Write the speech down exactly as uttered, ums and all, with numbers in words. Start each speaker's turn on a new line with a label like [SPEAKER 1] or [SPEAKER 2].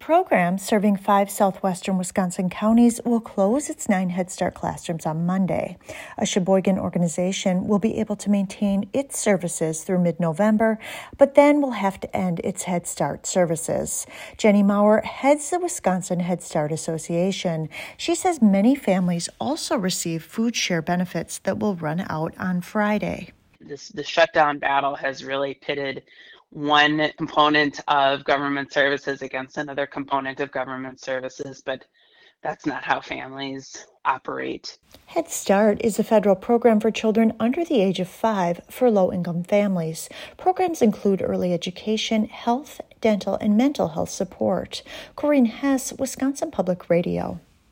[SPEAKER 1] program, serving five southwestern Wisconsin counties, will close its nine Head Start classrooms on Monday. A Sheboygan organization will be able to maintain its services through mid-November, but then will have to end its Head Start services. Jenny Maurer heads the Wisconsin Head Start Association. She says many families also receive food share benefits that will run out on Friday.
[SPEAKER 2] This the shutdown battle has really pitted one component of government services against another component of government services, but that's not how families operate.
[SPEAKER 1] Head Start is a federal program for children under the age of five for low-income families. Programs include early education, health, dental, and mental health support. Corinne Hess, Wisconsin Public Radio.